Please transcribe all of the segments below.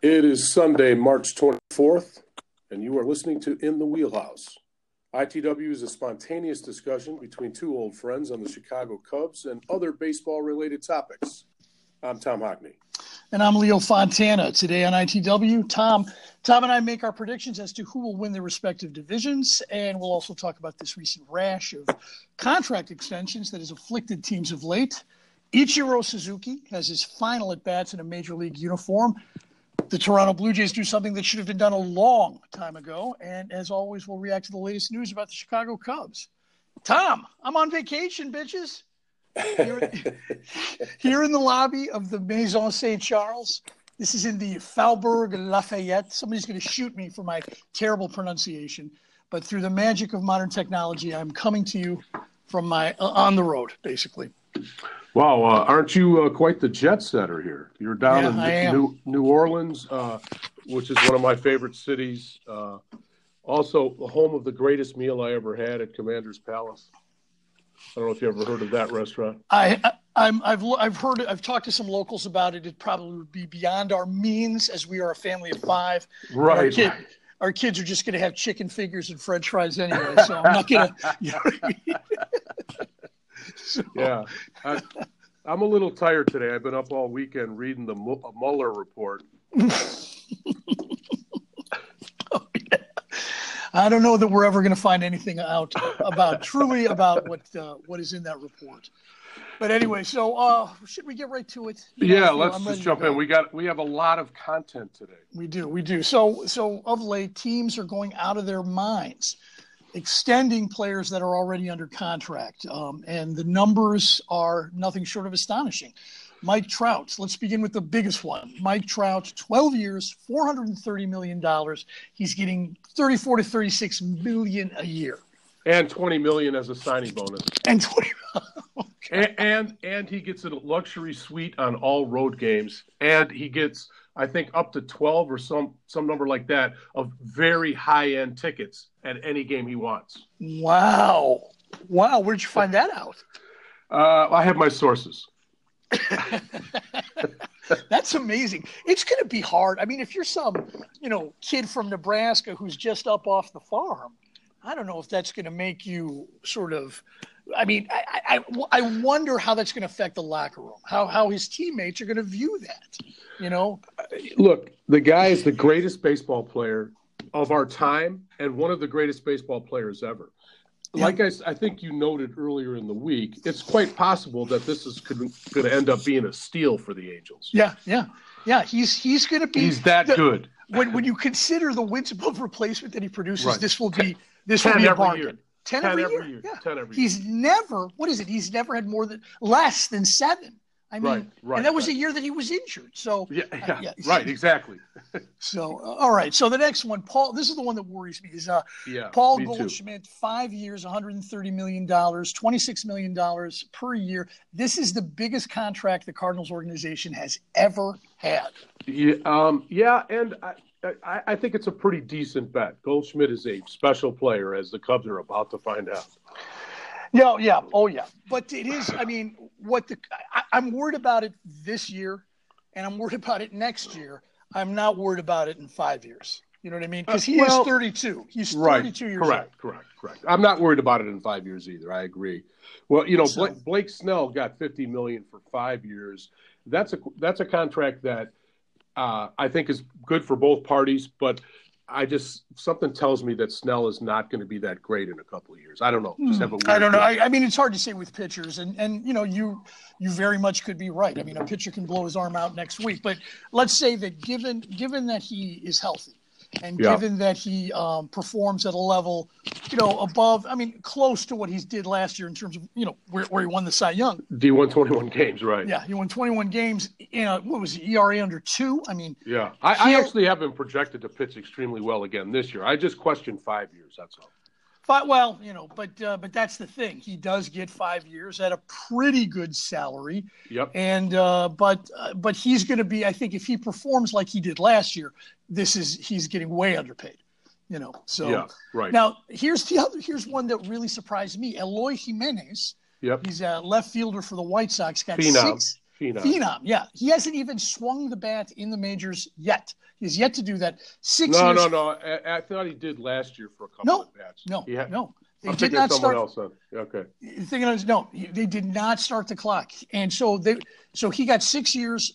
It is Sunday, March 24th, and you are listening to In the Wheelhouse. ITW is a spontaneous discussion between two old friends on the Chicago Cubs and other baseball-related topics. I'm Tom Hockney. And I'm Leo Fontana. Today on ITW, Tom and I make our predictions as to who will win their respective divisions, and we'll also talk about this recent rash of contract extensions that has afflicted teams of late. Ichiro Suzuki has his final at-bats in a Major League uniform. The Toronto Blue Jays do something that should have been done a long time ago. And as always, we'll react to the latest news about the Chicago Cubs. Tom, I'm on vacation, bitches. Here in the lobby of the Maison St. Charles. This is in the Faubourg Lafayette. Somebody's going to shoot me for my terrible pronunciation. But through the magic of modern technology, I'm coming to you from my on the road, basically. Wow, aren't you quite the jet setter here? You're down in New Orleans, which is one of my favorite cities. Also, the home of the greatest meal I ever had at Commander's Palace. I don't know if you ever heard of that restaurant. I've heard it. I've talked to some locals about it. It probably would be beyond our means, as we are a family of five. Right. Our kids are just going to have chicken fingers and French fries anyway, so I'm not going to. You know what I mean? Yeah, I'm a little tired today. I've been up all weekend reading the Mueller report. Oh, yeah. I don't know that we're ever going to find anything out about what is in that report. But anyway, so should we get right to it? Let's just jump in. We have a lot of content today. We do. So of late, teams are going out of their minds, extending players that are already under contract. And the numbers are nothing short of astonishing. Mike Trout, let's begin with the biggest one. Mike Trout, 12 years, $430 million. He's getting $34 to $36 million a year. And $20 million as a signing bonus. And 20. Okay. And he gets a luxury suite on all road games. And he gets, I think, up to 12 or some number like that of very high-end tickets at any game he wants. Wow. Where'd you find that out? I have my sources. That's amazing. It's going to be hard. I mean, if you're some, kid from Nebraska who's just up off the farm, I don't know if that's going to make you sort of – I mean, I wonder how that's going to affect the locker room, how his teammates are going to view that, Look, the guy is the greatest baseball player of our time and one of the greatest baseball players ever. Like I think you noted earlier in the week, it's quite possible that this is going to end up being a steal for the Angels. Yeah. He's going to be – He's that good. When you consider the wins above replacement that he produces, right. This will be a bargain. Year. 10 every year? Yeah. 10 every year. He's never – what is it? He's never had less than 7. I mean, right, and that was a year that he was injured. So right, exactly. So, all right. So the next one, Paul, this is the one that worries me, is Paul Goldschmidt, 5 years, $130 million, $26 million per year. This is the biggest contract the Cardinals organization has ever had. And I think it's a pretty decent bet. Goldschmidt is a special player, as the Cubs are about to find out. Yeah. Oh, yeah. But it is, I mean, I'm worried about it this year, and I'm worried about it next year. I'm not worried about it in 5 years. You know what I mean? Because he is 32. He's 32 years old. Correct. I'm not worried about it in 5 years either. I agree. Well, Blake Snell got $50 million for 5 years. That's a contract that I think is good for both parties, but something tells me that Snell is not going to be that great in a couple of years. I don't know. I don't know. I mean, it's hard to say with pitchers, and you very much could be right. I mean, a pitcher can blow his arm out next week, but let's say that given that he is healthy, and given that he performs at a level, above, I mean, close to what he did last year in terms of, where he won the Cy Young. He won 21 games, right? Yeah, he won 21 games. What was it, ERA under 2? I mean, yeah. I actually have been projected to pitch extremely well again this year. I just questioned 5 years. That's all. Well, but that's the thing. He does get 5 years at a pretty good salary. Yep. And but he's going to be, I think, if he performs like he did last year, he's getting way underpaid. So yeah, right. Now here's one that really surprised me. Eloy Jimenez. Yep. He's a left fielder for the White Sox. Got Phenom. Phenom, yeah. He hasn't even swung the bat in the majors yet. He's yet to do that. No. I thought he did last year for a couple of bats. No. They did not start. Else okay. They did not start the clock, and so he got 6 years,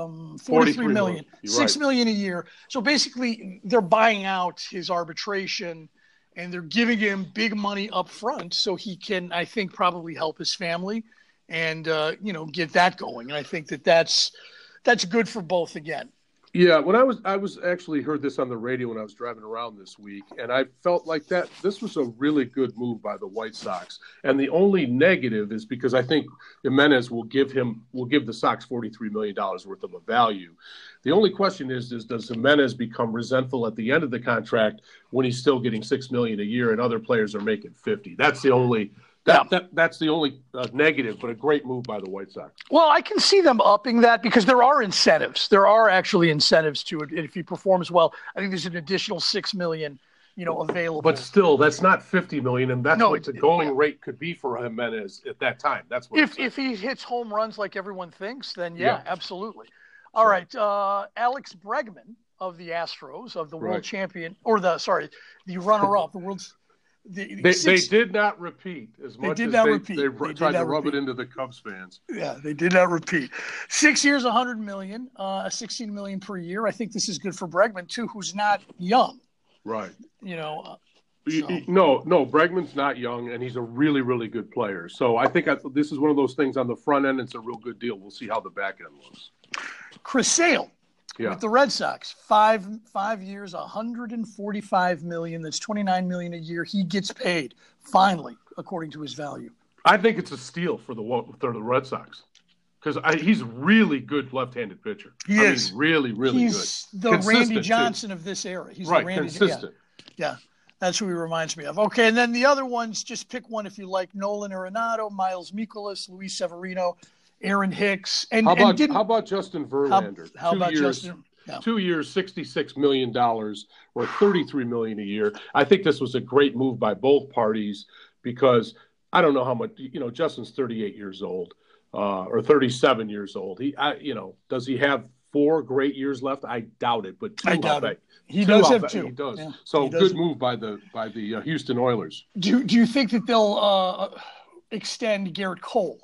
43 million, $6 million a year. So basically, they're buying out his arbitration, and they're giving him big money up front, so he can, I think, probably help his family, and get that going. And I think that's good for both again. Yeah, when I was actually heard this on the radio when I was driving around this week, and I felt like this was a really good move by the White Sox. And the only negative is because I think Jimenez will give the Sox $43 million worth of a value. The only question is does Jimenez become resentful at the end of the contract when he's still getting $6 million a year and other players are making $50? That's the only. That's the only negative, but a great move by the White Sox. Well, I can see them upping that because there are incentives. There are actually incentives to it. If he performs well, I think there's an additional $6 million, available. But still, that's not $50 million, and that's what the going rate could be for Jimenez at that time. That's what. If he hits home runs like everyone thinks, then absolutely. All right, Alex Bregman of the Astros, of the world champion, the runner-up, the world's. They did not repeat as much as they tried to rub it into the Cubs fans. Yeah, they did not repeat. 6 years, $100 million, $16 million per year. I think this is good for Bregman too, who's not young. Right. No, Bregman's not young, and he's a really, really good player. So I think this is one of those things on the front end. It's a real good deal. We'll see how the back end looks. Chris Sale. With the Red Sox, 5 years, $145 million. That's $29 million a year. He gets paid finally, according to his value. I think it's a steal for the Red Sox because he's a really good left-handed pitcher. He is really, really good. He's the Randy Johnson of this era. He's right, consistent. Yeah, that's who he reminds me of. Okay, and then the other ones, just pick one if you like: Nolan Arenado, Miles Mikolas, Luis Severino. Aaron Hicks. How about Justin Verlander? How about Justin? Yeah. 2 years, $66 million, or $33 million a year. I think this was a great move by both parties because I don't know how much. Justin's 38 years old, or 37 years old. Does he have 4 great years left? I doubt it, but I doubt it. He does have 2. He does. Yeah, so good move by the Houston Oilers. Do you think that they'll extend Garrett Cole?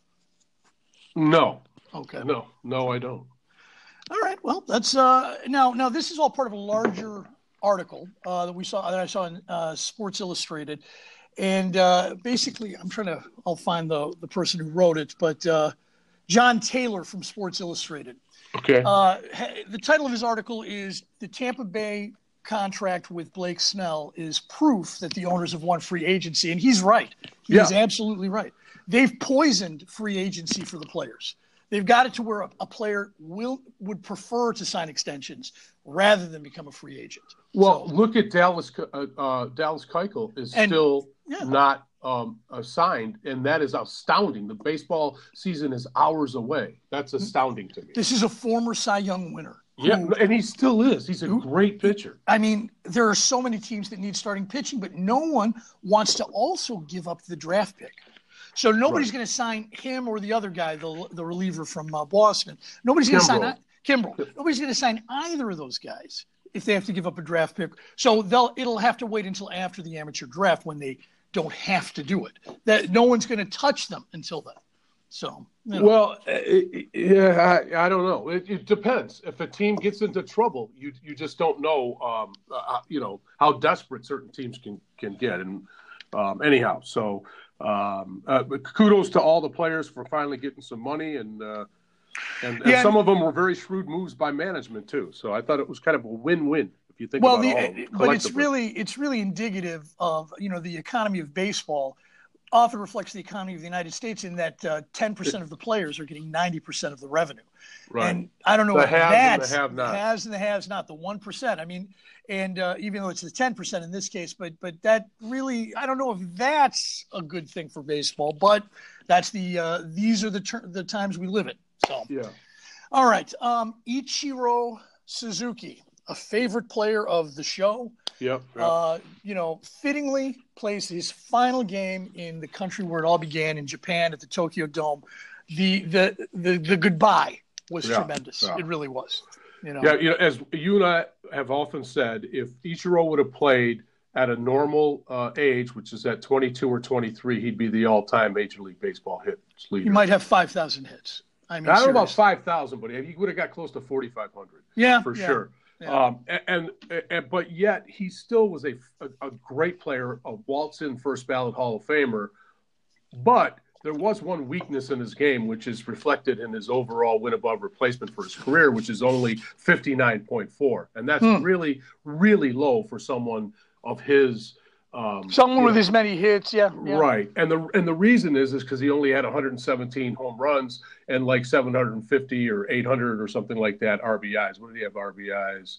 No. Okay. No, I don't. All right. Well, that's now this is all part of a larger article that I saw in Sports Illustrated, and basically I'll find the person who wrote it, but John Taylor from Sports Illustrated. Okay. The title of his article is "The Tampa Bay Contract with Blake Snell is Proof That the Owners Have Won Free Agency," and he's right. He's absolutely right. They've poisoned free agency for the players. They've got it to where a player would prefer to sign extensions rather than become a free agent. Well, look at Dallas. Dallas Keuchel is still not signed, and that is astounding. The baseball season is hours away. That's astounding to me. This is a former Cy Young winner. Yeah, and he still is. He's a great pitcher. I mean, there are so many teams that need starting pitching, but no one wants to also give up the draft pick. So nobody's going to sign him or the other guy, the reliever from Boston. Nobody's going to sign Kimbrel. Nobody's going to sign either of those guys if they have to give up a draft pick. So it'll have to wait until after the amateur draft when they don't have to do it. That no one's going to touch them until then. So well, I don't know. It depends. If a team gets into trouble, you just don't know. How desperate certain teams can get. And anyhow, so. Kudos to all the players for finally getting some money, and some of them were very shrewd moves by management too. So I thought it was kind of a win-win if you think about it. But it's really indicative of the economy of baseball. Often reflects the economy of the United States in that 10% of the players are getting 90% of the revenue. Right. And I don't know if that's the haves and the have not, the 1%. I mean, and even though it's the 10% in this case, but that really, I don't know if that's a good thing for baseball, but that's these are the times we live in. So, yeah. All right. Ichiro Suzuki, a favorite player of the show. Yep. Fittingly plays his final game in the country where it all began, in Japan at the Tokyo Dome. the goodbye was tremendous. Yeah. It really was. Yeah, as you and I have often said, if Ichiro would have played at a normal age, which is at 22 or 23, he'd be the all-time Major League Baseball hits leader. He might have 5,000 hits. I mean, I don't know about 5,000, but he would have got close to 4,500. Yeah, for sure. Yeah. But yet he still was a great player, a waltz-in first ballot Hall of Famer. But there was one weakness in his game, which is reflected in his overall win above replacement for his career, which is only 59.4, and that's really, really low for someone of his. Someone with as many hits, yeah. Right, and the reason is because he only had 117 home runs and like 750 or 800 or something like that RBIs. What did he have RBIs?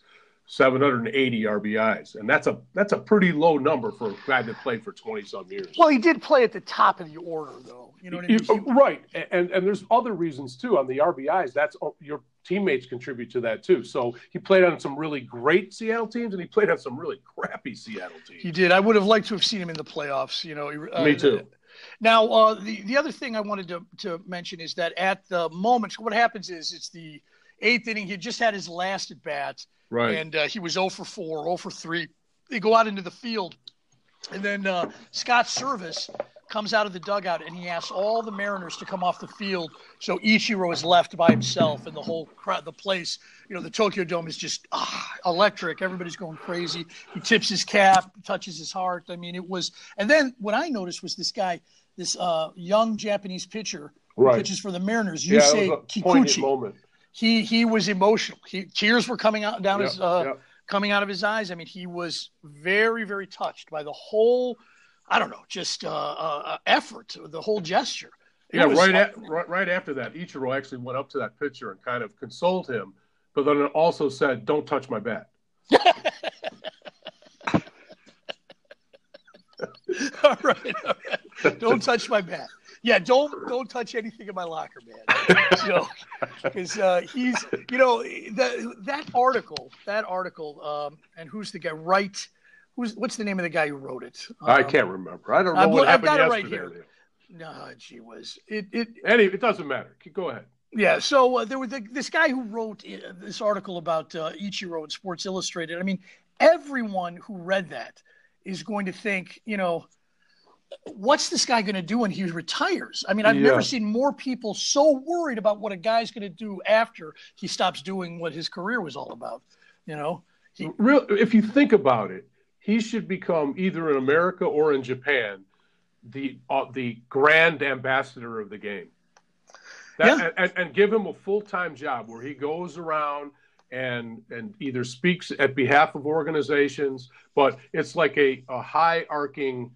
780 RBIs, and that's a pretty low number for a guy that played for 20-some years. Well, he did play at the top of the order, though. You know what I mean? Right, and there's other reasons too on the RBIs. That's your teammates contribute to that too. So he played on some really great Seattle teams, and he played on some really crappy Seattle teams. He did. I would have liked to have seen him in the playoffs. Me too. Now, the other thing I wanted to mention is that at the moment, what happens is it's the 8th inning. He had just had his last at bat. Right. And he was 0 for 4, 0 for 3. They go out into the field, and then Scott Servais comes out of the dugout, and he asks all the Mariners to come off the field so Ichiro is left by himself, and the whole crowd, the place, the Tokyo Dome is just electric. Everybody's going crazy. He tips his cap, touches his heart. I mean, it was – and then what I noticed was this guy, this young Japanese pitcher who pitches for the Mariners, Yusei Kikuchi. Moment. He was emotional. Tears were coming out coming out of his eyes. I mean, he was very, very touched by the whole, I don't know, just effort, the whole gesture. Right after that, Ichiro actually went up to that pitcher and kind of consoled him, but then it also said, "Don't touch my bat." All right. Don't touch my bat. Yeah, don't touch anything in my locker, man. Because he's, that article, and who's the guy? Wright. What's the name of the guy who wrote it? I can't remember. I don't know what happened yesterday. I've got it right here. No, gee whiz. It doesn't matter. Go ahead. Yeah, so there was this guy who wrote this article about Ichiro in Sports Illustrated. I mean, everyone who read that is going to think, what's this guy going to do when he retires? I mean, I've never seen more people so worried about what a guy's going to do after he stops doing what his career was all about. If you think about it, he should become either in America or in Japan the grand ambassador of the game. And give him a full-time job where he goes around and either speaks at behalf of organizations, but it's like a high-arcing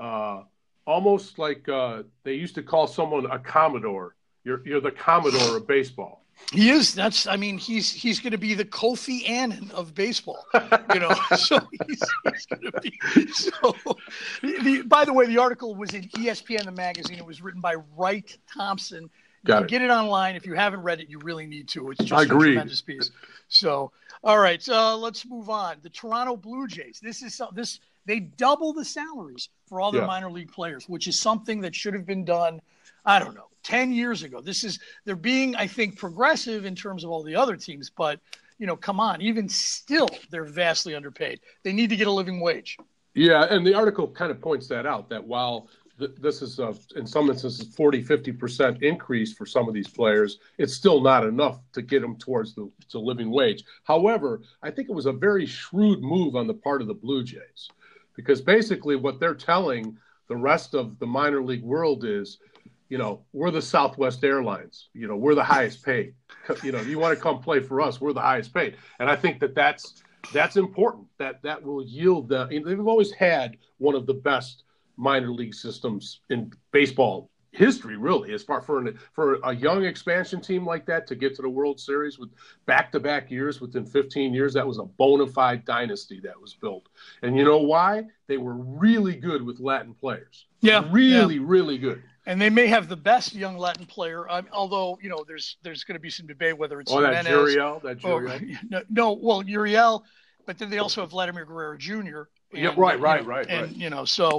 almost like they used to call someone a Commodore. You're the Commodore of baseball. He is. He's going to be the Kofi Annan of baseball. So he's going to be. So, by the way, the article was in ESPN, the magazine. It was written by Wright Thompson. Get it online. If you haven't read it, you really need to. It's just a tremendous piece. So, all right, let's move on. The Toronto Blue Jays. They double the salaries for all their minor league players, which is something that should have been done, I don't know, 10 years ago. They're being, I think, progressive in terms of all the other teams, but, come on, even still, they're vastly underpaid. They need to get a living wage. Yeah, and the article kind of points that out, that while this is, in some instances, 40-50% increase for some of these players, it's still not enough to get them towards the living wage. However, I think it was a very shrewd move on the part of the Blue Jays, because basically what they're telling the rest of the minor league world is, we're the Southwest Airlines. We're the highest paid. You want to come play for us, we're the highest paid. And I think that's important. That will yield they've always had one of the best minor league systems in baseball history, really, as far for a young expansion team like that to get to the World Series with back-to-back years within 15 years. That was a bona fide dynasty that was built. And you know why? They were really good with Latin players. Yeah. Really good. And they may have the best young Latin player, although, there's going to be some debate whether it's that Gurriel. Well, Uriel, but then they also have Vladimir Guerrero Jr. Right. And, so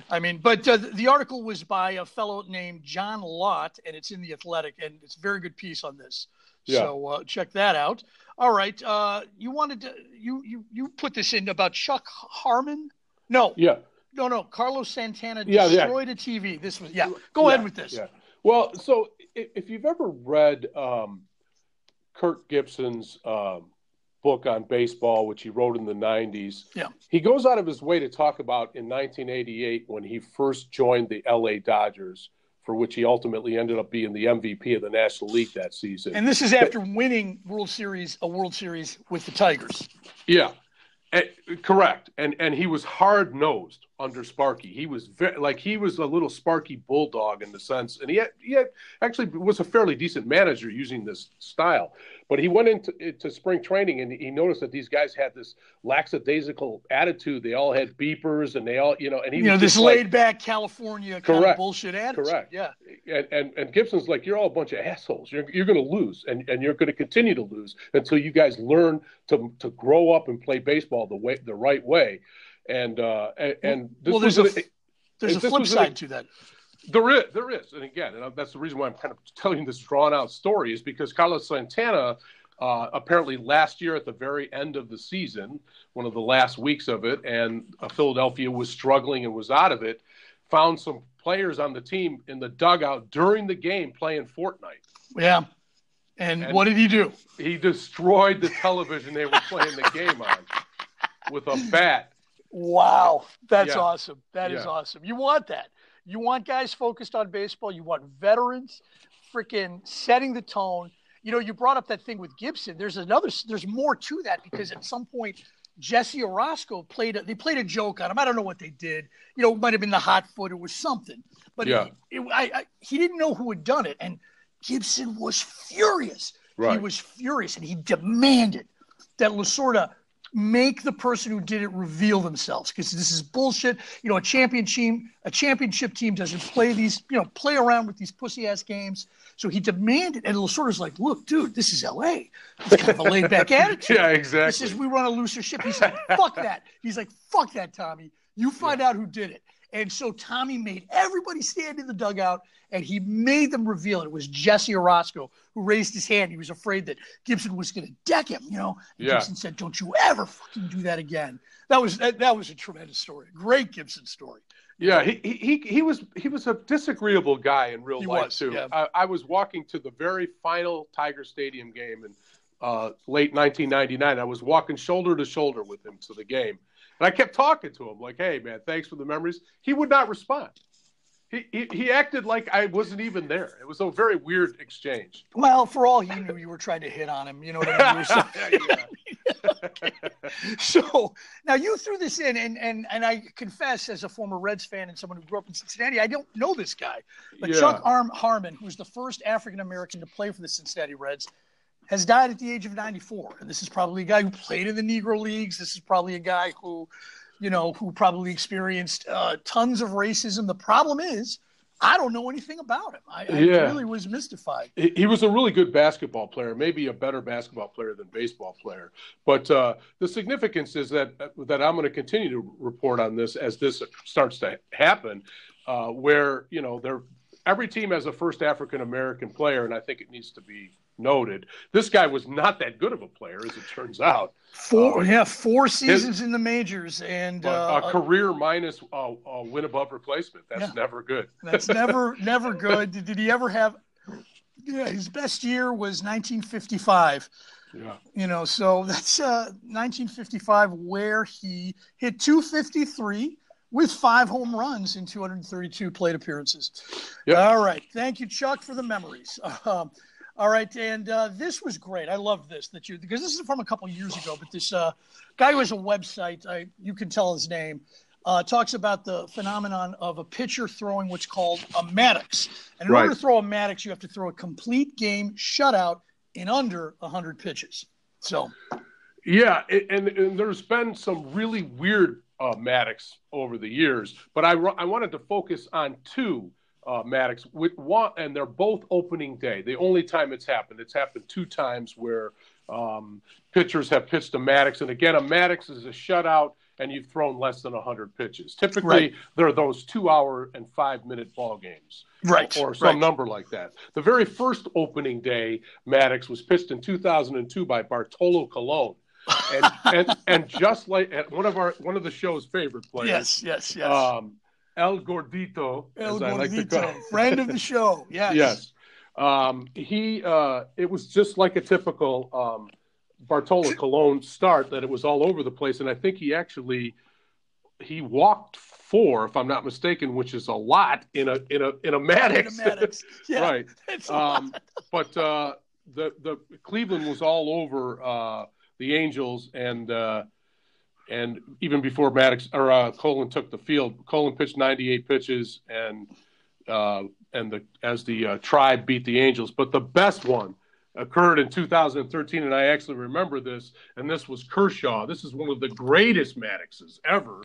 I mean, but the article was by a fellow named John Lott, and it's in The Athletic, and it's a very good piece on this. Yeah. So check that out. All right. You wanted to you put this in about Chuck Harmon? No. Yeah. No. Carlos Santana destroyed a TV. This was Go ahead with this. Yeah. Well, so if you've ever read Kirk Gibson's book on baseball, which he wrote in the 90s, he goes out of his way to talk about in 1988 when he first joined the LA Dodgers, for which he ultimately ended up being the MVP of the National League that season. And this is after winning a World Series with the Tigers. Yeah, correct. And he was hard-nosed under Sparky. He was he was a little Sparky bulldog in the sense, and he had actually was a fairly decent manager using this style. But he went into spring training, and he noticed that these guys had this lackadaisical attitude. They all had beepers, and they all, and he was this laid-back California kind of bullshit attitude. Correct. Yeah. And Gibson's like, you're all a bunch of assholes. You're going to lose, and you're going to continue to lose until you guys learn to grow up and play baseball the right way. And there's a flip side to that. There is. And again, that's the reason why I'm kind of telling this drawn-out story is because Carlos Santana, apparently last year at the very end of the season, one of the last weeks of it, and Philadelphia was struggling and was out of it, found some players on the team in the dugout during the game playing Fortnite. Yeah. And what did he do? He destroyed the television they were playing the game on with a bat. Wow. That's awesome. That is awesome. You want that. You want guys focused on baseball. You want veterans freaking setting the tone. You brought up that thing with Gibson. There's more to that because at some point, Jesse Orosco played a joke on him. I don't know what they did. It might have been the hot foot. It was something. But he didn't know who had done it. And Gibson was furious. Right. He was furious, and he demanded that Lasorda make the person who did it reveal themselves because this is bullshit. A championship team doesn't play play around with these pussy ass games. So he demanded, and Lasorda's like, look, dude, this is LA. It's kind of a laid back attitude. Yeah, exactly. He says we run a looser ship. He's like, fuck that. He's like, fuck that, Tommy. You find out who did it. And so Tommy made everybody stand in the dugout, and he made them reveal it. It was Jesse Orosco who raised his hand. He was afraid that Gibson was going to deck him, Gibson said, don't you ever fucking do that again. That was a tremendous story. Great Gibson story. Yeah, he was a disagreeable guy in real life, too. Yeah. I was walking to the very final Tiger Stadium game in late 1999. I was walking shoulder to shoulder with him to the game. And I kept talking to him like, hey, man, thanks for the memories. He would not respond. He acted like I wasn't even there. It was a very weird exchange. Well, for all he knew, you were trying to hit on him. You know what I mean? So now you threw this in, and I confess, as a former Reds fan and someone who grew up in Cincinnati, I don't know this guy. But Chuck Harmon, who's the first African-American to play for the Cincinnati Reds, has died at the age of 94. And this is probably a guy who played in the Negro Leagues. This is probably a guy who probably experienced tons of racism. The problem is, I don't know anything about him. I really was mystified. He was a really good basketball player, maybe a better basketball player than baseball player. But the significance is that I'm going to continue to report on this as this starts to happen, where, every team has a first African-American player, and I think it needs to be noted. This guy was not that good of a player, as it turns out. 4 seasons in the majors, and a career minus a win above replacement. That's never good. That's never good. Did he ever have? Yeah, his best year was 1955. Yeah, so that's 1955, where he hit 253 with 5 home runs in 232 plate appearances. Yep. All right, thank you, Chuck, for the memories. All right, and this was great. I love this because this is from a couple years ago. But this guy who has a website, you can tell his name, talks about the phenomenon of a pitcher throwing what's called a Maddox. And in order to throw a Maddox, you have to throw a complete game shutout in under 100 pitches. So, yeah, and there's been some really weird Maddox over the years, but I wanted to focus on 2. Maddox with one, and they're both opening day. The only time it's happened 2 times where pitchers have pitched a Maddox, and again, a Maddox is a shutout, and you've thrown less than 100 pitches. Typically, there are those 2-hour and 5-minute ball games, or some number like that. The very first opening day, Maddux was pitched in 2002 by Bartolo Colon, and just like at one of the show's favorite players, yes. El Gordito, like to call, friend of the show, yes. It was just like a typical Bartolo Colon start, that it was all over the place, and I think he walked 4, if I'm not mistaken, which is a lot in a Maddux. Yeah, right. It's a lot. But the Cleveland was all over the Angels, and even before Maddux or Colon took the field, Colon pitched 98 pitches, and the Tribe beat the Angels. But the best one occurred in 2013, and I actually remember this, and this was Kershaw. This is one of the greatest Madduxes ever.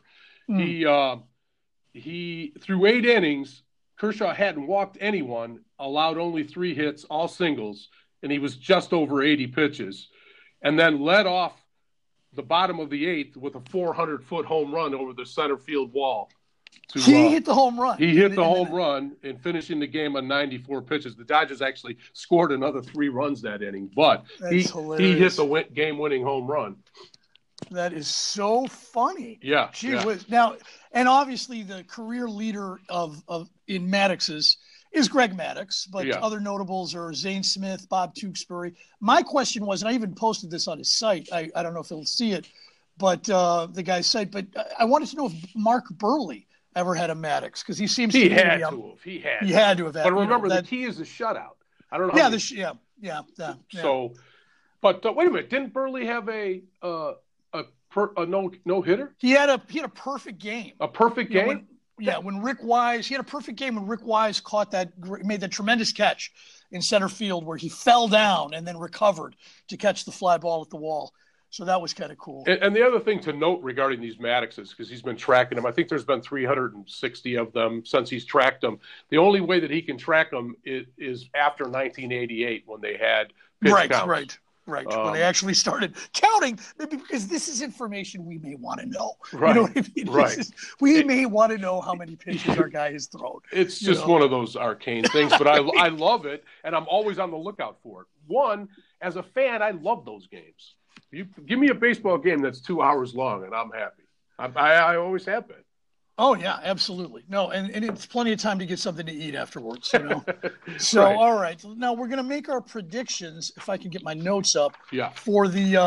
He through 8 innings, Kershaw hadn't walked anyone, allowed only 3 hits, all singles, and he was just over 80 pitches, and then led off the bottom of the 8th with a 400-foot home run over the center field wall. He hit the home run. He hit the home run in finishing the game on 94 pitches. The Dodgers actually scored another 3 runs that inning, but he hit the game-winning home run. That is so funny. Yeah. Now, and obviously the career leader in Maddux's is Greg Maddux, but other notables are Zane Smith, Bob Tewksbury. My question was, and I even posted this on his site. I don't know if he'll see it, but the guy's site. But I wanted to know if Mark Burley ever had a Maddux, because he seems he to had to have. He had to have. But remember, the key is the shutout. I don't know. Yeah. So, but wait a minute, didn't Burley have a no hitter? He had a perfect game. A perfect game. When Rick Wise, he had a perfect game when Rick Wise made that tremendous catch in center field where he fell down and then recovered to catch the fly ball at the wall. So that was kind of cool. And the other thing to note regarding these Madduxes, because he's been tracking them, I think there's been 360 of them since he's tracked them. The only way that he can track them is after 1988, when they had pitch counts. Right. When they actually started counting, maybe because this is information we may want to know. Right. You know what I mean? Right. We may want to know how many pitches our guy has thrown. It's just one of those arcane things, but I love it, and I'm always on the lookout for it. One, as a fan, I love those games. You give me a baseball game that's 2 hours long, and I'm happy. I always have been. Oh, yeah, absolutely. No, and it's plenty of time to get something to eat afterwards, So, All right. Now we're going to make our predictions, if I can get my notes up, for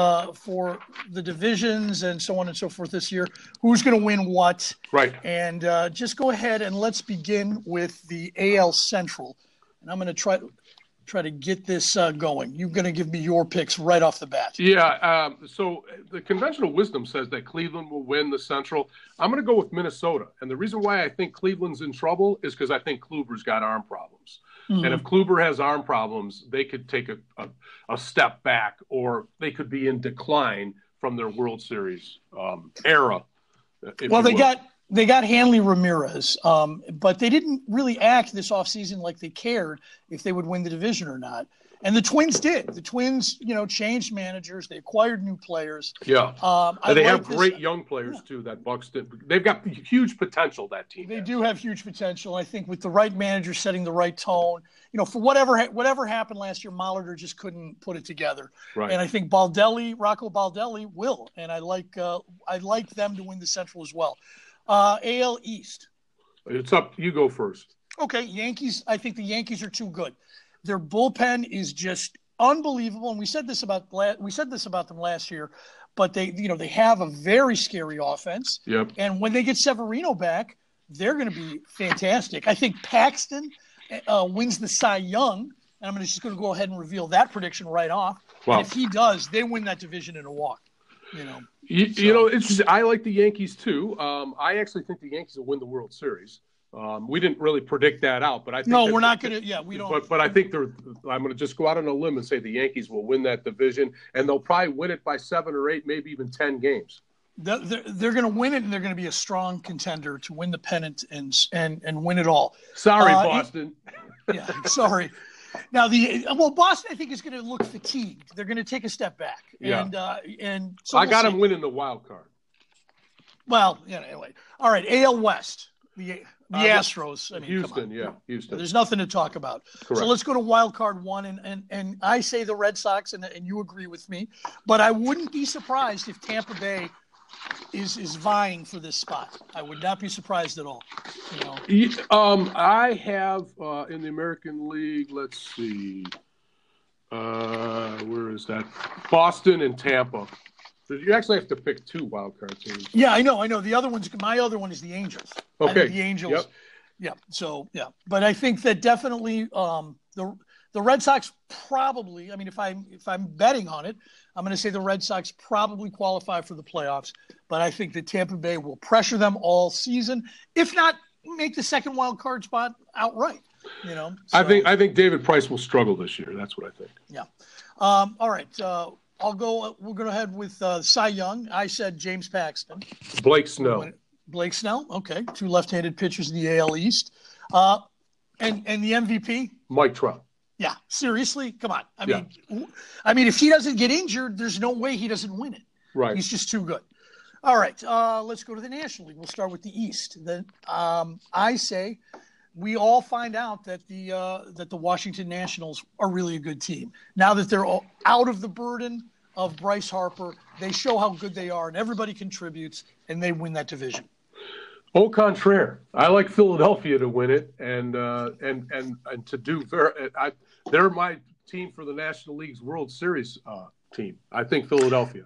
the divisions and so on and so forth this year. Who's going to win what? Right. And just go ahead and let's begin with the AL Central. And I'm going to try to get this going. You're going to give me your picks right off the bat. Yeah. So the conventional wisdom says that Cleveland will win the Central. I'm going to go with Minnesota. And the reason why I think Cleveland's in trouble is because I think Kluber's got arm problems. Mm-hmm. And if Kluber has arm problems, they could take a step back, or they could be in decline from their World Series era. Well, they got Hanley Ramirez, but they didn't really act this offseason like they cared if they would win the division or not. And the Twins did. The Twins, changed managers. They acquired new players. Yeah. They have great young players, too, that Buxton. They've got huge potential, that team. They do have huge potential. I think with the right manager setting the right tone, for whatever happened last year, Molitor just couldn't put it together. Right. And I think Rocco Baldelli will. And I like them to win the Central as well. AL East. It's up. You go first. Okay, Yankees. I think the Yankees are too good. Their bullpen is just unbelievable, and we said this about them last year. But they have a very scary offense. Yep. And when they get Severino back, they're going to be fantastic. I think Paxton wins the Cy Young, and I'm just going to go ahead and reveal that prediction right off. Wow. And if he does, they win that division in a walk. I like the Yankees too. I actually think the Yankees will win the World Series. We didn't really predict that out, but I think we're not going to. Yeah, we don't. But I think I'm going to just go out on a limb and say the Yankees will win that division, and they'll probably win it by 7 or 8, maybe even 10 games. They're going to win it, and they're going to be a strong contender to win the pennant and win it all. Sorry, Boston. Yeah, sorry. Now Boston, I think, is going to look fatigued. They're going to take a step back. Yeah. And so I got them winning the wild card. Well, anyway. All right, AL West. The Astros. I mean, Houston, Houston. There's nothing to talk about. Correct. So let's go to wild card one, and I say the Red Sox, and you agree with me. But I wouldn't be surprised if Tampa Bay is vying for this spot. I would not be surprised at all. I have in the American League. Let's see, where is that? Boston and Tampa. You actually have to pick two wild card teams. Yeah, I know. My other one is the Angels. Okay, the Angels. Yep. Yeah. So but I think that definitely the Red Sox probably. I mean, if I'm betting on it, I'm going to say the Red Sox probably qualify for the playoffs. But I think that Tampa Bay will pressure them all season, if not make the second wild card spot outright. So, I think David Price will struggle this year. That's what I think. Yeah. All right. We'll go ahead with Cy Young. I said James Paxton. Blake Snell. Okay. Two left-handed pitchers in the AL East. And the MVP? Mike Trout. Yeah. Seriously? Come on. I mean, if he doesn't get injured, there's no way he doesn't win it. Right. He's just too good. All right. Let's go to the National League. We'll start with the East. Then I say we all find out that the Washington Nationals are really a good team. Now that they're all out of the burden of Bryce Harper, they show how good they are, and everybody contributes, and they win that division. Au contraire, I like Philadelphia to win it, and to do they're my team for the National League's World Series team. I think Philadelphia.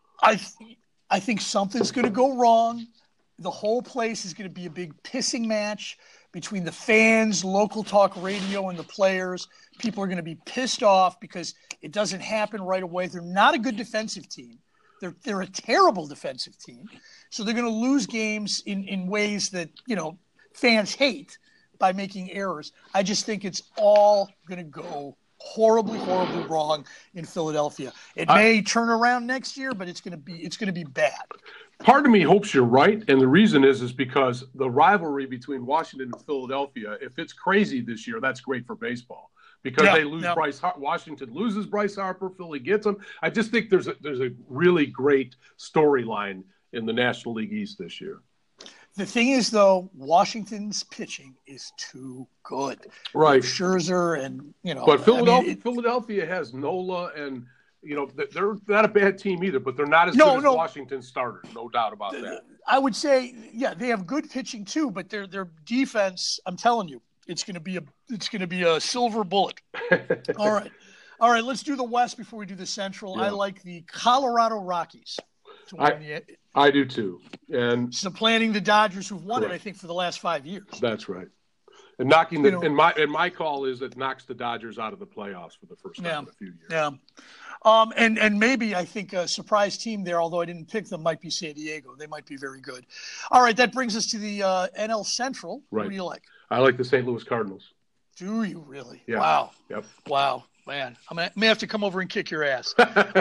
I think something's going to go wrong. The whole place is going to be a big pissing match between the fans, local talk radio, and the players. People are going to be pissed off because it doesn't happen right away. They're not a good defensive team. They're a terrible defensive team. So they're going to lose games in ways that, fans hate by making errors. I just think it's all going to go horribly, horribly wrong in Philadelphia. It may turn around next year, but it's going to be bad. Part of me hopes you're right, and the reason is because the rivalry between Washington and Philadelphia, if it's crazy this year, that's great for baseball because they lose Washington loses Bryce Harper, Philly gets him. I just think there's a really great storyline in the National League East this year. The thing is, though, Washington's pitching is too good. Right. Scherzer and, But Philadelphia has Nola and, they're not a bad team either, but they're not as good as Washington starters, no doubt about that. I would say, they have good pitching too, but their defense, I'm telling you, it's going to be a silver bullet. All right, let's do the West before we do the Central. Yeah. I like the Colorado Rockies to win I do too. And supplanting the Dodgers, who've won it, I think, for the last 5 years. That's right. And knocking and my call is it knocks the Dodgers out of the playoffs for the first time in a few years. Yeah. And maybe I think a surprise team there, although I didn't pick them, might be San Diego. They might be very good. All right, that brings us to the NL Central. Right. Who do you like? I like the St. Louis Cardinals. Do you really? Yeah. Wow. Yep. Wow, man. I may have to come over and kick your ass.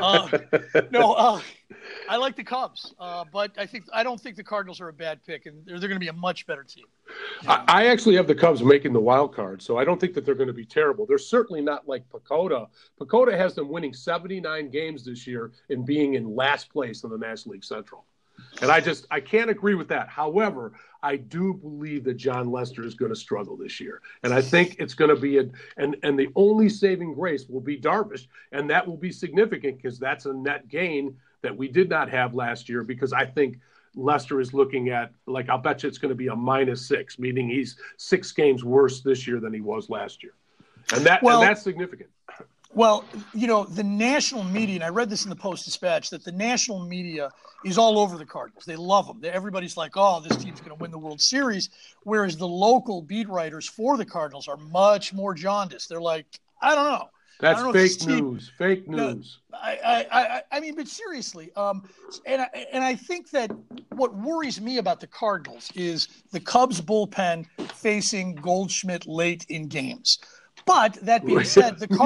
I like the Cubs, but I don't think the Cardinals are a bad pick, and they're going to be a much better team. I actually have the Cubs making the wild card, so I don't think that they're going to be terrible. They're certainly not like Pacoda. Pacoda has them winning 79 games this year and being in last place in the National League Central. And I can't agree with that. However, I do believe that John Lester is going to struggle this year. And I think it's going to be and the only saving grace will be Darvish. And that will be significant because that's a net gain that we did not have last year, because I think Lester is looking at, I'll bet you it's going to be a -6, meaning he's 6 games worse this year than he was last year. And that's significant. Well, the national media, and I read this in the Post-Dispatch, that the national media is all over the Cardinals. They love them. Everybody's like, oh, this team's going to win the World Series, whereas the local beat writers for the Cardinals are much more jaundiced. They're like, I don't know. That's fake news. Fake news. I mean, but seriously, and I think that what worries me about the Cardinals is the Cubs bullpen facing Goldschmidt late in games. But that being said, the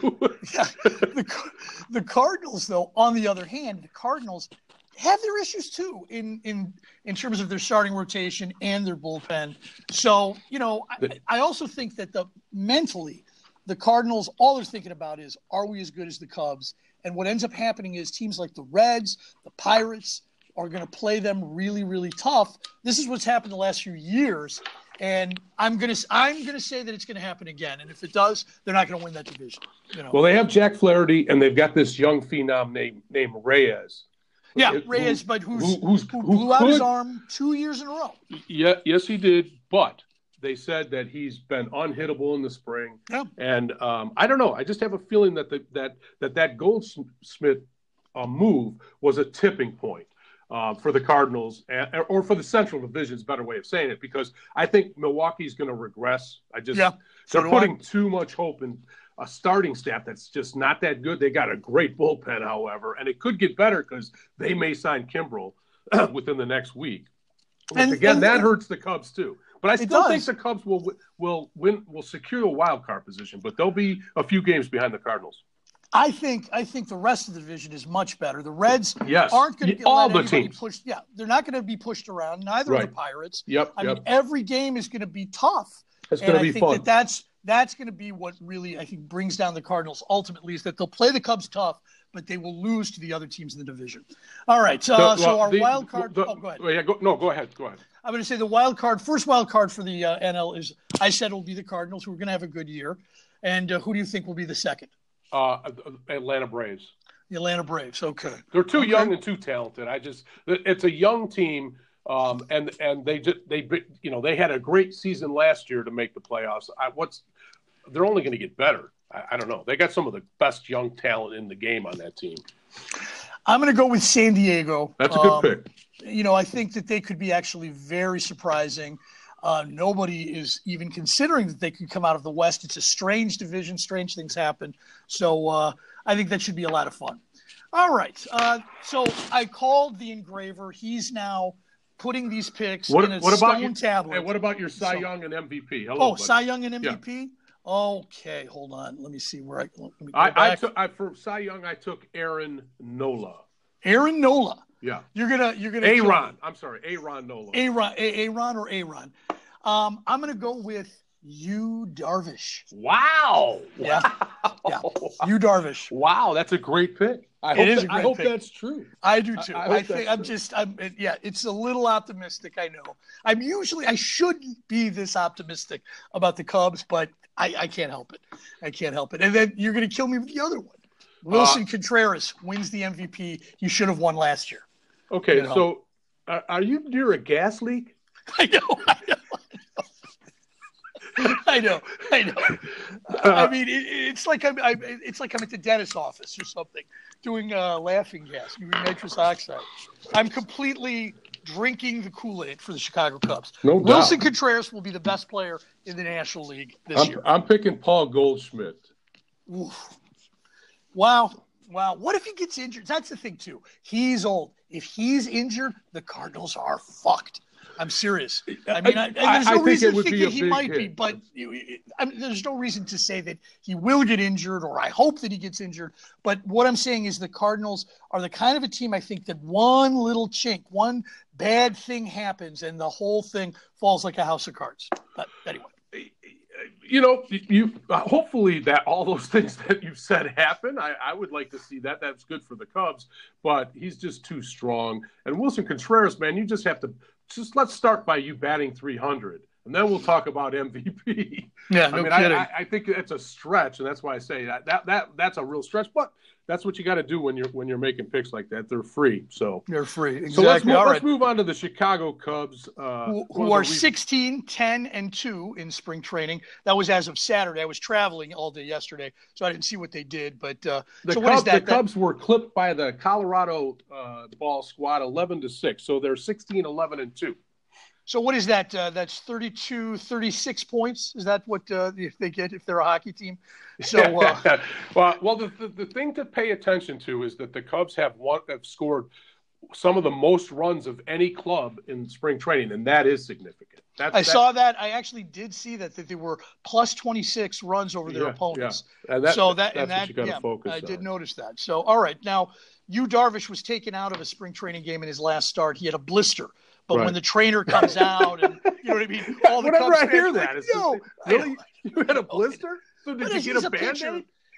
Cardinals, though, on the other hand, the Cardinals have their issues too in terms of their starting rotation and their bullpen. So, I also think that mentally, the Cardinals, all they're thinking about is, are we as good as the Cubs? And what ends up happening is teams like the Reds, the Pirates, are going to play them really, really tough. This is what's happened the last few years. And I'm gonna say that it's gonna happen again. And if it does, they're not gonna win that division. Well, they have Jack Flaherty, and they've got this young phenom named Reyes. Yeah, Reyes, but who blew out his arm 2 years in a row. Yeah, yes, he did. But they said that he's been unhittable in the spring. Yeah. And I don't know. I just have a feeling that that Goldschmidt move was a tipping point. For the Cardinals, or for the Central Division is a better way of saying it, because I think Milwaukee's going to regress. They're putting too much hope in a starting staff that's just not that good. They got a great bullpen, however, and it could get better because they may sign Kimbrel within the next week. That hurts the Cubs too. But I still think the Cubs will secure a wild card position, but they'll be a few games behind the Cardinals. I think the rest of the division is much better. The Reds aren't going to all the teams pushed. Yeah, they're not going to be pushed around. Neither are the Pirates. I mean, every game is going to be tough. It's going to be fun. That's going to be what really I think brings down the Cardinals. Ultimately, is that they'll play the Cubs tough, but they will lose to the other teams in the division. All right. So our wild card. Go ahead. Yeah, go ahead. I'm going to say the first wild card for the NL is, I said, will be the Cardinals, who are going to have a good year. And who do you think will be the second? Atlanta Braves. The Atlanta Braves. Okay. They're too young and too talented. It's a young team, and they had a great season last year to make the playoffs. They're only going to get better. I don't know. They got some of the best young talent in the game on that team. I'm going to go with San Diego. That's a good pick. I think that they could be actually very surprising. Nobody is even considering that they could come out of the West. It's a strange division. Strange things happen. So I think that should be a lot of fun. All right. So I called the engraver. He's now putting these picks in a stone tablet. Hey, what about your Cy Young and MVP? Hello, Cy Young and MVP? Yeah. Okay, hold on. Let me see where for Cy Young, I took Aaron Nola. Aaron Nola. Yeah. You're gonna Aaron. I'm sorry, Aaron Nola. Aaron. I'm gonna go with Yu Darvish. Wow. Yeah. Yu Darvish. Wow, that's a great pick. I hope that's true. I do too. It's a little optimistic, I know. I shouldn't be this optimistic about the Cubs, but I can't help it. And then you're gonna kill me with the other one. Wilson Contreras wins the MVP. You should have won last year. Okay, so are you near a gas leak? I know. I mean, it's like I'm at the dentist's office or something, doing laughing gas, doing nitrous oxide. I'm completely drinking the Kool-Aid for the Chicago Cubs. No doubt. Wilson Contreras will be the best player in the National League this year. I'm picking Paul Goldschmidt. Oof. Wow. What if he gets injured? That's the thing, too. He's old. If he's injured, the Cardinals are fucked. I'm serious. I mean, there's no reason to think that he might be, but there's no reason to say that he will get injured, or I hope that he gets injured. But what I'm saying is the Cardinals are the kind of a team, I think, that one little chink, one bad thing happens, and the whole thing falls like a house of cards. But anyway. You hopefully that all those things that you've said happen. I would like to see that. That's good for the Cubs, but he's just too strong. And Wilson Contreras, man, you just have to let's start by you batting 300, and then we'll talk about MVP. Yeah, no kidding. I think it's a stretch, and that's why I say that's a real stretch. But that's what you got to do when you're making picks like that. They're free, so they're free. Exactly. So let's move on to the Chicago Cubs, who are 16, 10, and 2 in spring training. That was as of Saturday. I was traveling all day yesterday, so I didn't see what they did. But the Cubs were clipped by the Colorado ball squad 11-6, so they're 16, 11, and 2. So what is that? That's 32, 36 points. Is that what if they get if they're a hockey team? So well, the thing to pay attention to is that the Cubs have scored some of the most runs of any club in spring training, and that is significant. I saw that. I actually did see that they were plus 26 runs over their opponents. Yeah. And that's what you got to focus on. I did notice that. So all right, now Yu Darvish was taken out of a spring training game in his last start. He had a blister. But when the trainer comes out, and you know what I mean, all the whenever Cubs I hear that, no, really, you had a blister? So did you get a Band-Aid?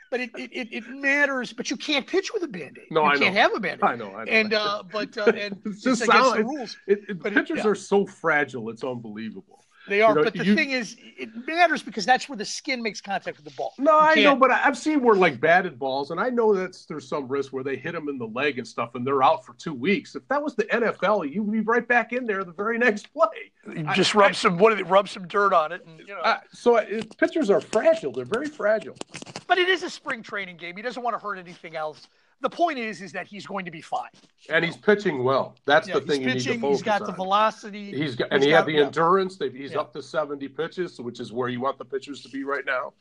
but it matters. But you can't pitch with a Band-Aid. No, you can't have a Band-Aid. I know. And and it's just against the rules. Pitchers are so fragile; it's unbelievable. They are, but the thing is, it matters because that's where the skin makes contact with the ball. No, I know, but I've seen where like batted balls, and I know there's some risk where they hit them in the leg and stuff, and they're out for 2 weeks. If that was the NFL, you'd be right back in there the very next play. You just rub some dirt on it, and pitchers are fragile; they're very fragile. But it is a spring training game. He doesn't want to hurt anything else. The point is that he's going to be fine. And he's pitching well. That's the thing you need to focus on. He's got the velocity. He had the endurance. He's up to 70 pitches, which is where you want the pitchers to be right now.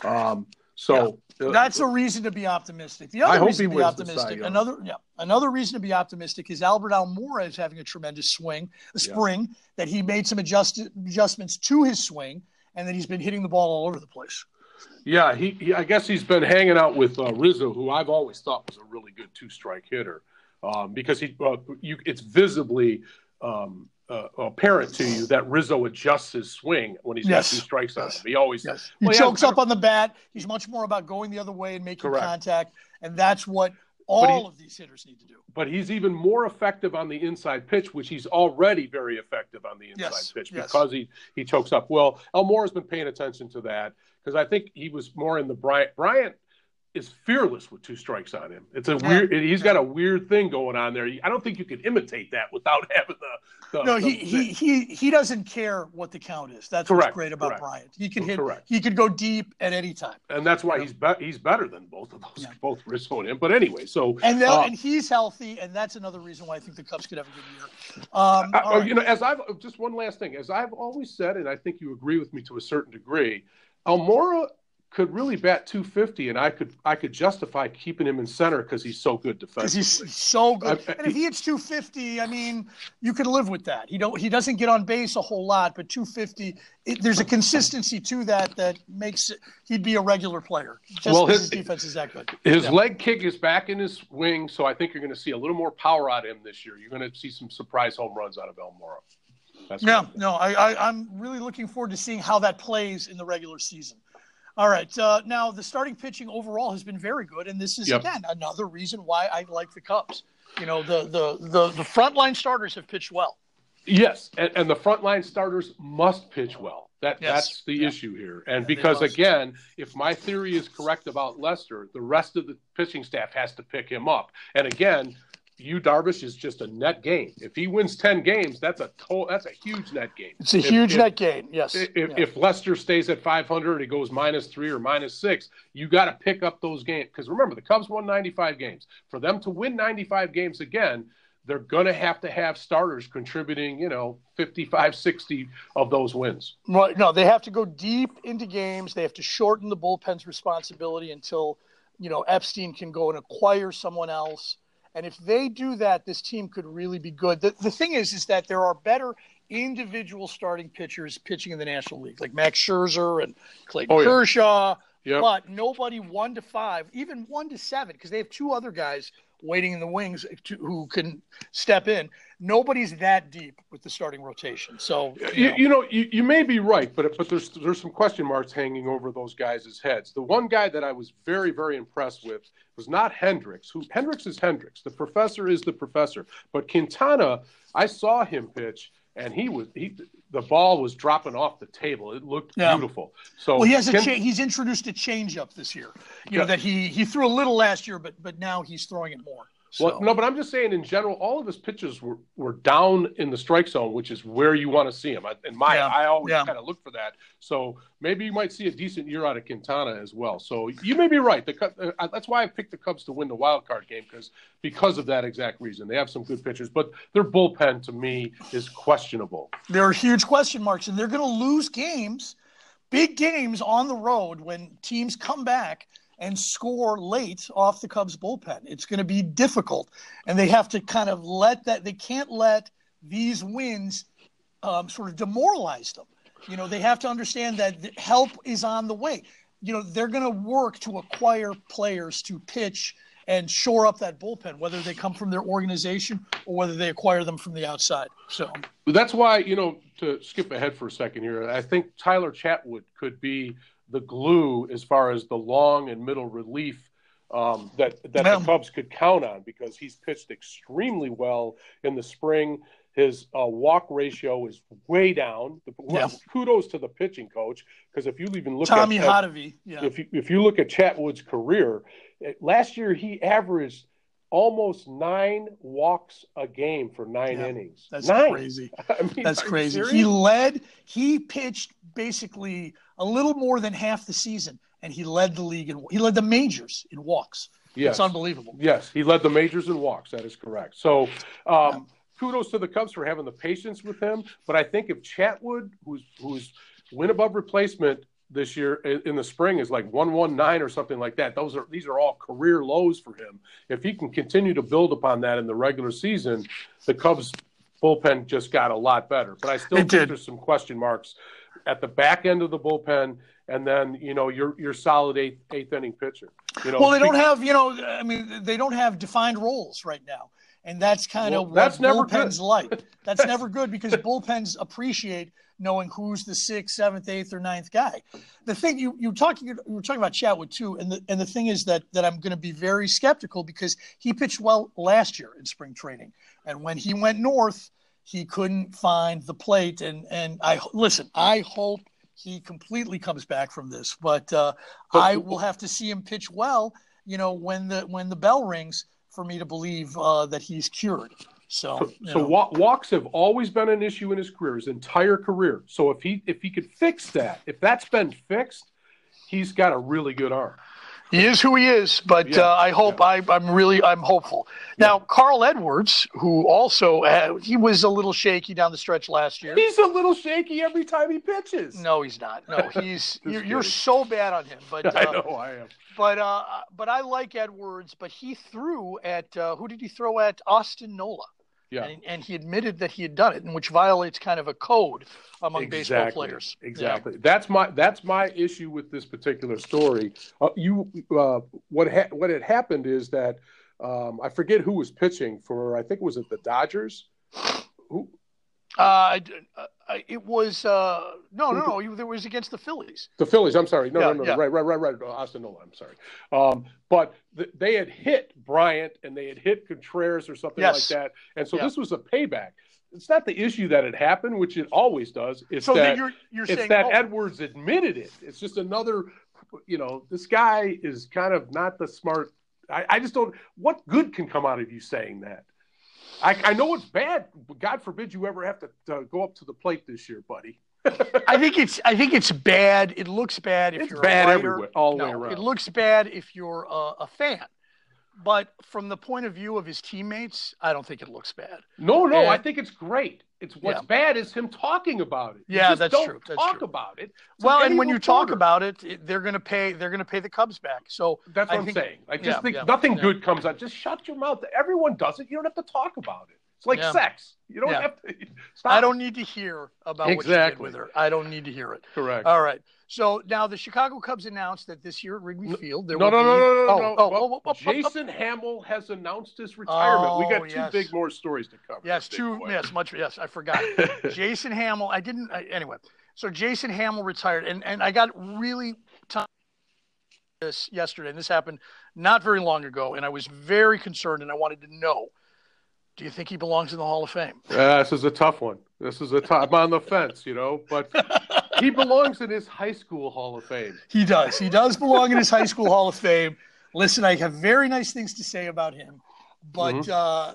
That's a reason to be optimistic. The other reason to be optimistic, another reason to be optimistic is Albert Almora is having a tremendous spring, that he made some adjustments to his swing, and that he's been hitting the ball all over the place. Yeah, I guess he's been hanging out with Rizzo, who I've always thought was a really good two-strike hitter, because it's visibly apparent to you that Rizzo adjusts his swing when he's got 2 strikes on him. He always he chokes up on the bat. He's much more about going the other way and making contact, and that's what all of these hitters need to do. But he's even more effective on the inside pitch, which he's already very effective on the inside pitch because he chokes up. Well, Almora's been paying attention to that because I think he was more in the Bryant. Bryant is fearless with 2 strikes on him. It's a weird. He's got a weird thing going on there. I don't think you can imitate that without having he doesn't care what the count is. That's what's great about Bryant. He can hit. He could go deep at any time. And that's why he's better than both of those, both Rizzo and him. But anyway, so and he's healthy, and that's another reason why I think the Cubs could have a good year. As I've just one last thing, as I've always said, and I think you agree with me to a certain degree, Almora could really bat 250, and I could justify keeping him in center because he's so good defensively. Because he's so good. And if he hits 250, I mean, you could live with that. He doesn't get on base a whole lot, but 250, there's a consistency to that makes he'd be a regular player. His defense is that good. His leg kick is back in his swing, so I think you're going to see a little more power out of him this year. You're going to see some surprise home runs out of Almora. I'm really looking forward to seeing how that plays in the regular season. All right. Now, the starting pitching overall has been very good, and this is, again, another reason why I like the Cubs. The frontline starters have pitched well. Yes, and the frontline starters must pitch well. That's the issue here. And because, again, if my theory is correct about Lester, the rest of the pitching staff has to pick him up. And, again, Darvish is just a net gain. If he wins 10 games, that's a huge net gain. It's a huge net gain, yes. If Lester stays at 500, he goes -3 or -6, you got to pick up those games. Because remember, the Cubs won 95 games. For them to win 95 games again, they're going to have starters contributing, 55, 60 of those wins. Right. No, they have to go deep into games. They have to shorten the bullpen's responsibility until, Epstein can go and acquire someone else. And if they do that, this team could really be good. The thing is that there are better individual starting pitchers pitching in the National League, like Max Scherzer and Clayton Kershaw, but nobody 1 to 5, even 1 to 7, because they have 2 other guys waiting in the wings who can step in. Nobody's that deep with the starting rotation. So you may be right, but there's some question marks hanging over those guys' heads. The one guy that I was very, very impressed with was not Hendricks. Hendricks is Hendricks. The professor is the professor. But Quintana, I saw him pitch, and the ball was dropping off the table. It looked beautiful. So he's introduced a changeup this year. That he threw a little last year, but now he's throwing it more. So. Well, no, but I'm just saying in general, all of his pitches were down in the strike zone, which is where you want to see him. I always kind of look for that. So maybe you might see a decent year out of Quintana as well. So you may be right. That's why I picked the Cubs to win the wild card game because of that exact reason. They have some good pitchers, but their bullpen to me is questionable. There are huge question marks, and they're going to lose games, big games on the road when teams come back and score late off the Cubs bullpen. It's going to be difficult, and they have to kind of they can't let these wins sort of demoralize them. They have to understand that help is on the way. They're going to work to acquire players to pitch and shore up that bullpen, whether they come from their organization or whether they acquire them from the outside. So that's why, to skip ahead for a second here, I think Tyler Chatwood could be the glue as far as the long and middle relief that the Cubs could count on, because he's pitched extremely well in the spring. His walk ratio is way down. Kudos to the pitching coach, because if you even look Tommy Hotovy, if you look at Chatwood's career, last year he averaged almost 9 walks a game for 9 innings. That's 9. crazy. I mean, that's crazy. He pitched basically a little more than half the season, and he led the league he led the majors in walks. Yes. It's unbelievable. Yes, he led the majors in walks. That is correct. So, kudos to the Cubs for having the patience with him. But I think if Chatwood, who's win above replacement this year in the spring is like 119 or something like that, these are all career lows for him. If he can continue to build upon that in the regular season, the Cubs bullpen just got a lot better. But I still think there's some question marks at the back end of the bullpen, and then your solid eighth inning pitcher. Well, they don't have they don't have defined roles right now. And that's kind of what bullpens like. That's never good, because bullpens appreciate knowing who's the 6th, 7th, 8th, or 9th guy. The thing you were talking about Chatwood too, and the thing is that I'm going to be very skeptical, because he pitched well last year in spring training, and when he went north, he couldn't find the plate. And I hope he completely comes back from this, but I will have to see him pitch well, when the bell rings, for me to believe that he's cured. So walks have always been an issue in his career, his entire career. So if he could fix that, if that's been fixed, he's got a really good arm. He is who he is, but I hope I'm hopeful. Now, Carl Edwards, who also he was a little shaky down the stretch last year. He's a little shaky every time he pitches. No, he's not. No, he's you're so bad on him. But I know I am. But I like Edwards. But he threw at who did he throw at? Austin Nola. Yeah. And he admitted that he had done it, which violates kind of a code among baseball players. Exactly. Yeah. That's my issue with this particular story. What had happened is that I forget who was pitching for. I think was it the Dodgers? Who? It was no. It was against the Phillies. The Phillies. I'm sorry. No. Right. Austin Nola. I'm sorry. But they had hit Bryant and they had hit Contreras or something like that, and so this was a payback. It's not the issue that it happened, which it always does. It's you're saying Edwards admitted it. It's just another. This guy is kind of not the smart. I just don't. What good can come out of you saying that? I know it's bad. God forbid you ever have to go up to the plate this year, buddy. I think it's bad. It looks bad if you're bad a writer. Everywhere, all the way around. It looks bad if you're a fan. But from the point of view of his teammates, I don't think it looks bad. No, I think it's great. It's what's bad is him talking about it. Yeah, that's true. Talk about it. Well, and when you talk about it, they're going to pay the Cubs back. So that's what I'm saying. I just think nothing good comes out. Just shut your mouth. Everyone does it. You don't have to talk about it. It's like sex. You don't have to. Stop. I don't need to hear about what you did with her. I don't need to hear it. Correct. All right. So now the Chicago Cubs announced that this year at Wrigley Field there will No. Jason Hamill has announced his retirement. We got two big more stories to cover. Yes, I forgot. Jason Hamill. Anyway. So Jason Hamill retired, and I got really tough this yesterday, and this happened not very long ago, and I was very concerned, and I wanted to know. Do you think he belongs in the Hall of Fame? This is a tough one. I'm on the fence, but he belongs in his high school Hall of Fame. He does. He does belong in his high school Hall of Fame. Listen, I have very nice things to say about him, but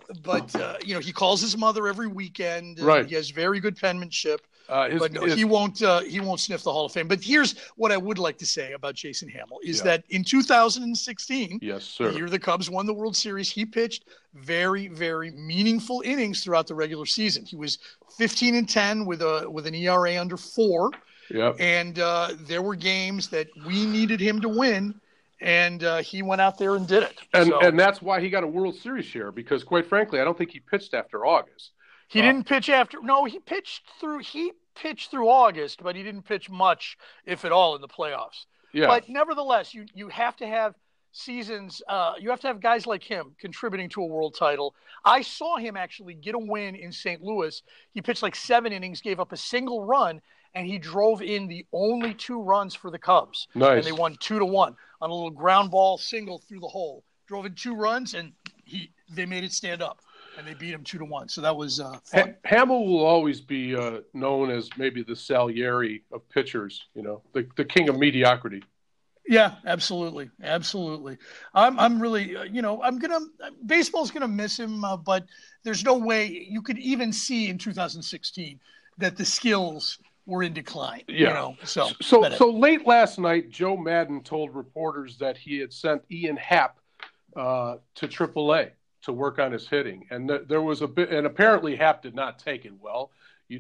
he calls his mother every weekend. Right. He has very good penmanship. He won't sniff the Hall of Fame. But here's what I would like to say about Jason Hamill is that in 2016, yes, sir, the year the Cubs won the World Series, he pitched very, very meaningful innings throughout the regular season. He was 15-10 with an ERA under 4. Yep. And there were games that we needed him to win, and he went out there and did it. And that's why he got a World Series share, because quite frankly, I don't think he pitched after August. He didn't pitch after. No, he pitched through August, but he didn't pitch much, if at all, in the playoffs. Yeah. But nevertheless, you have to have seasons, you have to have guys like him contributing to a world title. I saw him actually get a win in St. Louis. He pitched like 7 innings, gave up a single run, and he drove in the only 2 runs for the Cubs. Nice. And they won 2-1 on a little ground ball single through the hole. Drove in 2 runs, and they made it stand up, and they beat him 2-1. So that was fun. Hamill will always be known as maybe the Salieri of pitchers, the king of mediocrity. Yeah, absolutely. I'm really, baseball's gonna miss him, but there's no way you could even see in 2016 that the skills were in decline. Yeah. So late last night, Joe Madden told reporters that he had sent Ian Happ to AAA to work on his hitting, and there was a bit, and apparently Happ did not take it well.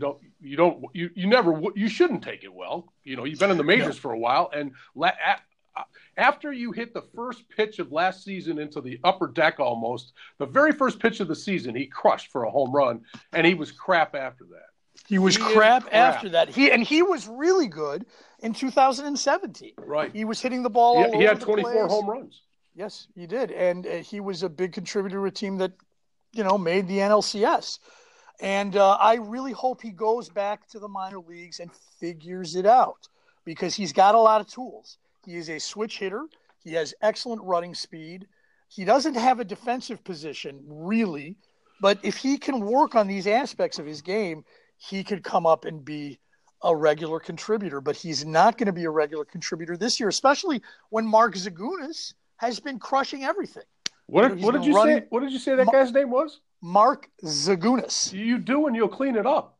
You shouldn't take it well. You've been in the majors for a while, and after you hit the first pitch of last season into the upper deck almost, the very first pitch of the season, he crushed for a home run, and he was crap after that. He was crap after that. He was really good in 2017. Right. He was hitting the ball all over the place. He had 24 home runs. Yes, he did. And he was a big contributor to a team that, made the NLCS. And I really hope he goes back to the minor leagues and figures it out because he's got a lot of tools. He is a switch hitter. He has excellent running speed. He doesn't have a defensive position, really. But if he can work on these aspects of his game, he could come up and be a regular contributor. But he's not going to be a regular contributor this year, especially when Mark Zagunis has been crushing everything. What did you say? What did you say that guy's name was? Mark Zagunis. You do, and you'll clean it up.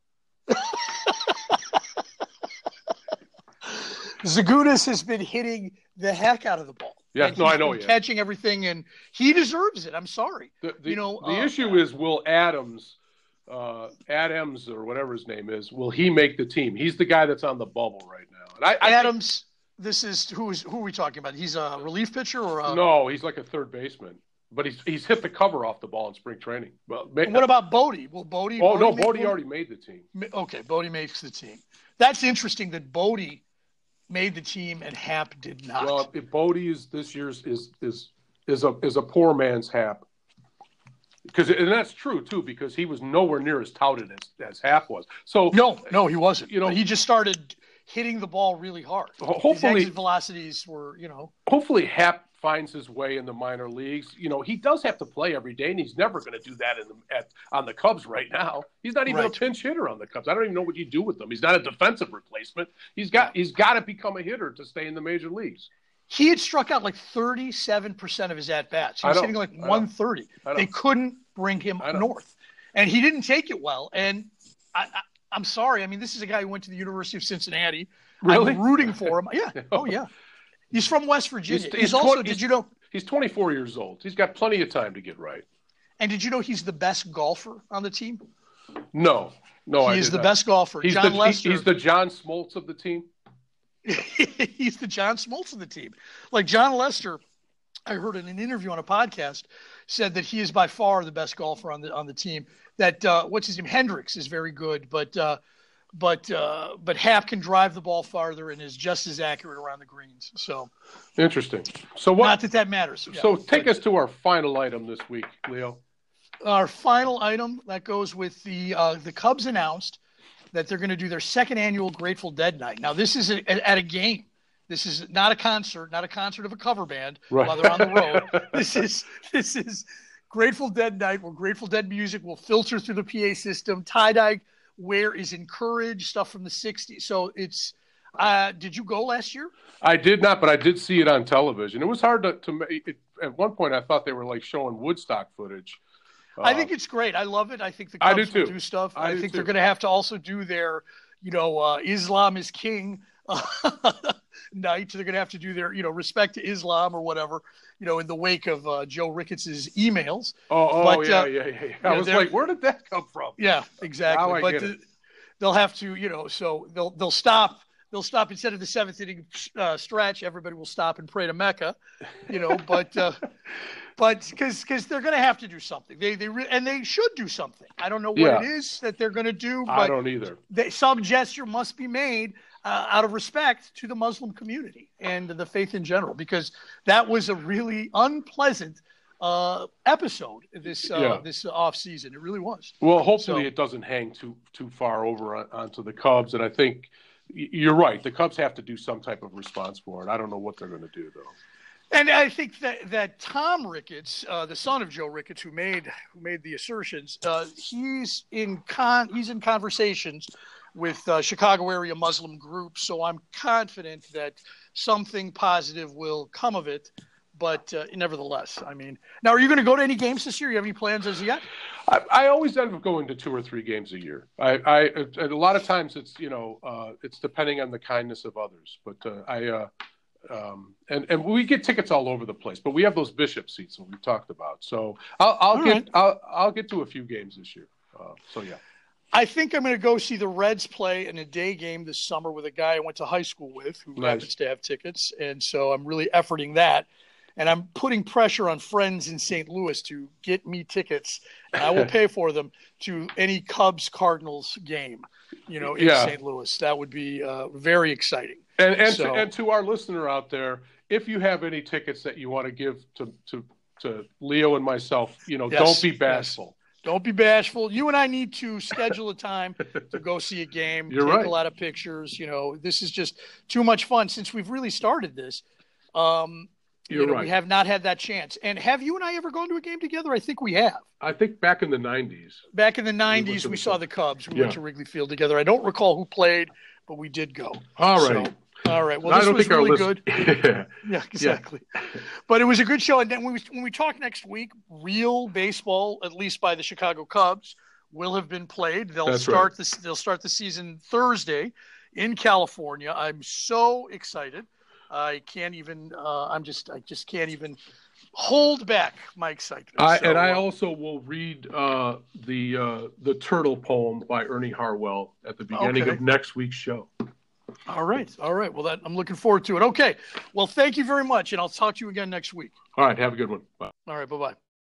Zagunis has been hitting the heck out of the ball. Yeah, I know. Catching everything, and he deserves it. I'm sorry. The issue is, will Adams or whatever his name is, will he make the team? He's the guy that's on the bubble right now. And Adams. This is who are we talking about? He's a relief pitcher or no? He's like a third baseman, but he's hit the cover off the ball in spring training. Well, what about Bodie? Will Bodie? Oh no, Bodie already made the team. Okay, Bodie makes the team. That's interesting that Bodie made the team and Happ did not. Well, if Bodie is this year's is a poor man's Happ. And that's true too, because he was nowhere near as touted as Happ was. So no, he wasn't. He just started hitting the ball really hard. Hopefully, his exit velocities were, Hopefully, Happ finds his way in the minor leagues. He does have to play every day, and he's never going to do that on the Cubs right now. He's not even a pinch hitter on the Cubs. I don't even know what you do with him. He's not a defensive replacement. He's got to become a hitter to stay in the major leagues. He had struck out like 37% of his at bats. He was hitting like 130. They couldn't bring him north, and he didn't take it well. And I'm sorry. I mean, this is a guy who went to the University of Cincinnati. Really? I'm rooting for him. Yeah. Oh, yeah. He's from West Virginia. He's 24 years old. He's got plenty of time to get right. And did you know he's the best golfer on the team? No. He is the best golfer. He's He's the John Smoltz of the team. He's the John Smoltz of the team. Like John Lester, I heard in an interview on a podcast, said that he is by far the best golfer on the team. That what's his name? Hendricks is very good, but Happ can drive the ball farther and is just as accurate around the greens. So interesting. So what? Not that matters. So take us to our final item this week, Leo. Our final item that goes with the Cubs announced that they're going to do their second annual Grateful Dead night. Now this is at a game. This is not a concert of a cover band while they're on the road. This is Grateful Dead night, where Grateful Dead music will filter through the PA system. Tie-dye wear is encouraged, stuff from the 60s. So it's did you go last year? I did not, but I did see it on television. It was hard to make it. At one point, I thought they were like showing Woodstock footage. I think it's great. I love it. I think the Cubs will do stuff. I think they're going to have to also do their, Islam is King night. They're going to have to do their, respect to Islam or whatever, in the wake of Joe Ricketts' emails. Yeah. I was like, where did that come from? Yeah, exactly. But they'll have to, so they'll stop. They'll stop instead of the 7th inning stretch. Everybody will stop and pray to Mecca, but because they're going to have to do something. They should do something. I don't know what it is that they're going to do. But I don't either. Some gesture must be made. out of respect to the Muslim community and the faith in general, because that was a really unpleasant episode this off season. It really was. Well, hopefully it doesn't hang too far over onto the Cubs, and I think you're right. The Cubs have to do some type of response for it. I don't know what they're going to do though. And I think that Tom Ricketts, the son of Joe Ricketts, who made the assertions, he's in conversations with Chicago area Muslim groups. So I'm confident that something positive will come of it. But nevertheless, I mean, now, are you going to go to any games this year? You have any plans as yet? I always end up going to 2 or 3 games a year. A lot of times it's it's depending on the kindness of others. But and we get tickets all over the place. But we have those Bishop seats that we've talked about. So I'll get to a few games this year. So yeah. I think I'm going to go see the Reds play in a day game this summer with a guy I went to high school with who happens to have tickets, and so I'm really efforting that. And I'm putting pressure on friends in St. Louis to get me tickets, and I will pay for them, to any Cubs-Cardinals game, in St. Louis. That would be very exciting. And to our listener out there, if you have any tickets that you want to give to Leo and myself, don't be bashful. Yes. Don't be bashful. You and I need to schedule a time to go see a game, take a lot of pictures. This is just too much fun since we've really started this. We have not had that chance. And have you and I ever gone to a game together? I think we have. I think back in the 90s. Back in the 90s, we saw the Cubs. We went to Wrigley Field together. I don't recall who played, but we did go. All right. All right. Well, this was really good. Yeah, exactly. Yeah. But it was a good show. And then when we talk next week, real baseball, at least by the Chicago Cubs, will have been played. They'll start the season Thursday in California. I'm so excited. I can't even. I just can't even hold back my excitement. I also will read the Turtle poem by Ernie Harwell at the beginning of next week's show. All right. Well, I'm looking forward to it. Okay. Well, thank you very much, and I'll talk to you again next week. All right. Have a good one. Bye. All right. Bye-bye.